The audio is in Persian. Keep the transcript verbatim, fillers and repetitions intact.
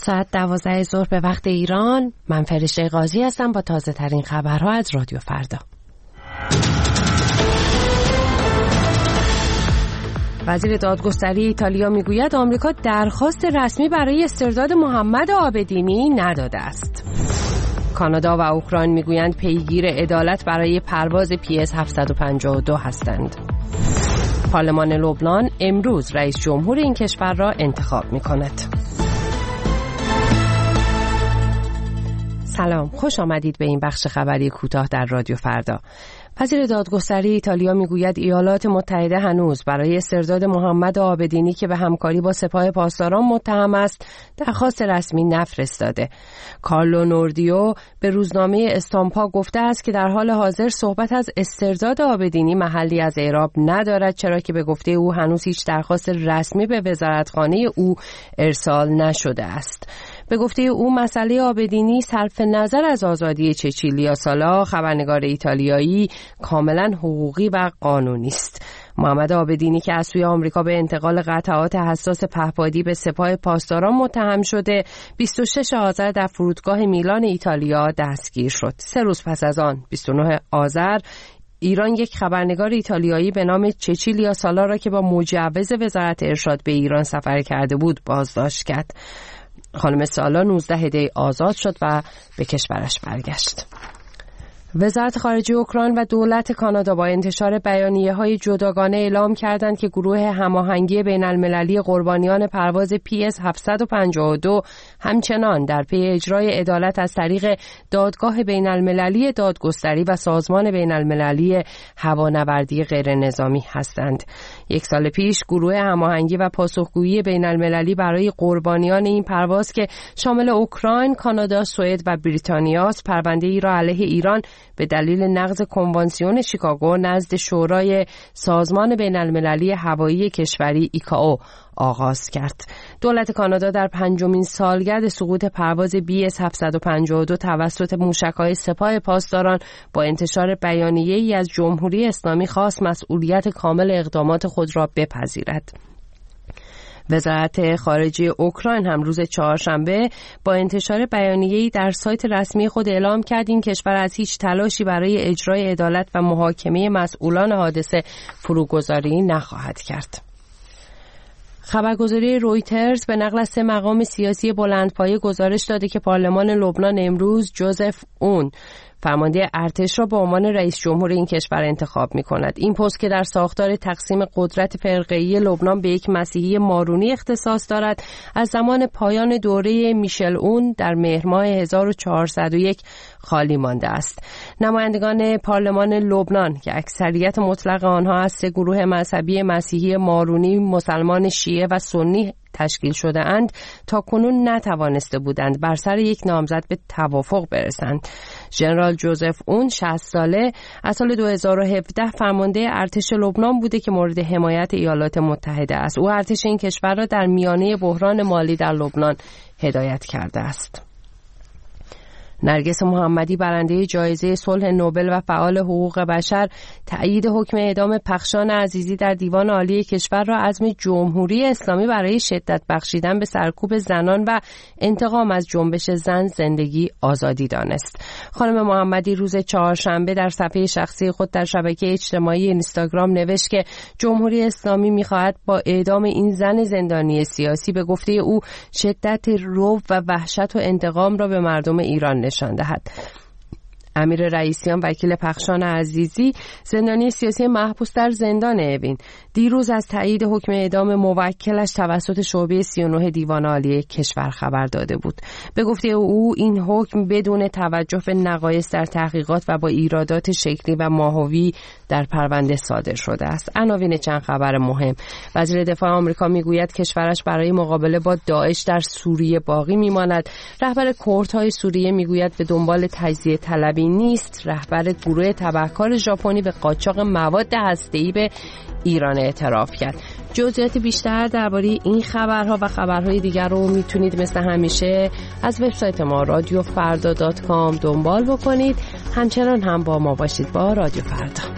ساعت دوازده ظهر به وقت ایران. من فرشته قاضی هستم با تازه ترین خبرها از رادیو فردا. وزیر دادگستری ایتالیا میگوید آمریکا درخواست رسمی برای استرداد محمد عابدینی نداده است. کانادا و اوکراین میگویند پیگیر عدالت برای پرواز پی اس هفتصد و پنجاه و دو هستند. پارلمان لبنان امروز رئیس جمهور این کشور را انتخاب میکند. سلام، خوش آمدید به این بخش خبری کوتاه در رادیو فردا. وزیر دادگستری ایتالیا میگوید ایالات متحده هنوز برای استرداد محمد عابدینی که به همکاری با سپاه پاسداران متهم است درخواست رسمی نفرستاده. کارلو نوردیو به روزنامه استامپا گفته است که در حال حاضر صحبت از استرداد عابدینی محلی از اعراب ندارد، چرا که به گفته او هنوز هیچ درخواست رسمی به وزارتخانه او ارسال نشده است. به گفته او مسئله عابدینی صرف نظر از آزادی چچیلیا سالا خبرنگار ایتالیایی کاملا حقوقی و قانونی است. محمد عابدینی که از سوی آمریکا به انتقال قطعات حساس پهپادی به سپاه پاسداران متهم شده بیست و شش آذر در فرودگاه میلان ایتالیا دستگیر شد. سه روز پس از آن بیست و نه آذر ایران یک خبرنگار ایتالیایی به نام چچیلیا سالا را که با مجوز وزارت ارشاد به ایران سفر کرده بود بازداشت کرد. خانم سالا نوزده دی آزاد شد و به کشورش برگشت. وزارت خارجه اوکراین و دولت کانادا با انتشار بیانیه‌های جداگانه اعلام کردند که گروه هماهنگی بین‌المللی قربانیان پرواز پی اس هفتصد و پنجاه و دو همچنان در پی اجرای عدالت از طریق دادگاه بین‌المللی دادگستری و سازمان بین‌المللی هوانوردی غیرنظامی هستند. یک سال پیش گروه هماهنگی و پاسخگویی بین‌المللی برای قربانیان این پرواز که شامل اوکراین، کانادا، سوئد و بریتانیا است، پرونده‌ای را علیه ایران به دلیل نقض کنوانسیون شیکاگو نزد شورای سازمان بین‌المللی هوایی کشوری ایکائو آغاز کرد. دولت کانادا در پنجمین سالگرد سقوط پرواز بی اس هفتصد و پنجاه و دو توسط موشک‌های سپاه پاسداران با انتشار بیانیه‌ای از جمهوری اسلامی خواست مسئولیت کامل اقدامات خود را بپذیرد. وزارت خارجه اوکراین هم روز چهارشنبه با انتشار بیانیه‌ای در سایت رسمی خود اعلام کرد این کشور از هیچ تلاشی برای اجرای عدالت و محاکمه مسئولان حادثه فروگذاری نخواهد کرد. خبرگزاری رویترز به نقل از سه مقام سیاسی بلندپایه گزارش داده که پارلمان لبنان امروز جوزف اون فرمانده ارتش را به عنوان رئیس جمهور این کشور انتخاب می کند. این پست که در ساختار تقسیم قدرت فرقه‌ای لبنان به یک مسیحی مارونی اختصاص دارد، از زمان پایان دوره میشل اون در مهر ماه هزار و چهارصد و یک خالی مانده است. نمایندگان پارلمان لبنان که اکثریت مطلق آنها از سه گروه مذهبی مسیحی مارونی، مسلمان شیعه و سنی تشکیل شده اند، تا کنون نتوانسته بودند بر سر یک نامزد به توافق برسند. ژنرال جوزف اون شصت ساله از سال دو هزار و هفده فرمانده ارتش لبنان بوده که مورد حمایت ایالات متحده است. او ارتش این کشور را در میانه بحران مالی در لبنان هدایت کرده است. نرگس محمدی برنده جایزه صلح نوبل و فعال حقوق بشر تأیید حکم اعدام پخشان عزیزی در دیوان عالی کشور را عزم جمهوری اسلامی برای شدت بخشیدن به سرکوب زنان و انتقام از جنبش زن زندگی آزادی دانست. خانم محمدی روز چهارشنبه در صفحه شخصی خود در شبکه اجتماعی اینستاگرام نوشت که جمهوری اسلامی می‌خواهد با اعدام این زن زندانی سیاسی به گفته او شدت رعب و وحشت و انتقام را به مردم ایران نشان دهد. امیر رئیسیان وکیل پخشان عزیزی زندانی سیاسی محبوس در زندان اوین دیروز از تایید حکم اعدام موکلش توسط شعبه سی و نه دیوان عالی کشور خبر داده بود. به گفته او این حکم بدون توجه به نقایص در تحقیقات و با ایرادات شکلی و ماهوی در پرونده صادر شده است. عناوین چند خبر مهم: وزیر دفاع آمریکا میگوید کشورش برای مقابله با داعش در سوریه باقی میماند. رهبر کردهای سوریه میگوید به دنبال تجزیه طلبی نیست. رهبر گروه تبهکار ژاپنی به قاچاق مواد هسته‌ای به ایران اعتراف کرد. جزئیات بیشتر درباره این خبرها و خبرهای دیگر رو میتونید مثل همیشه از وبسایت ما رادیو فردا دات کام دنبال بکنید. همچنان هم با ما باشید با رادیو فردا.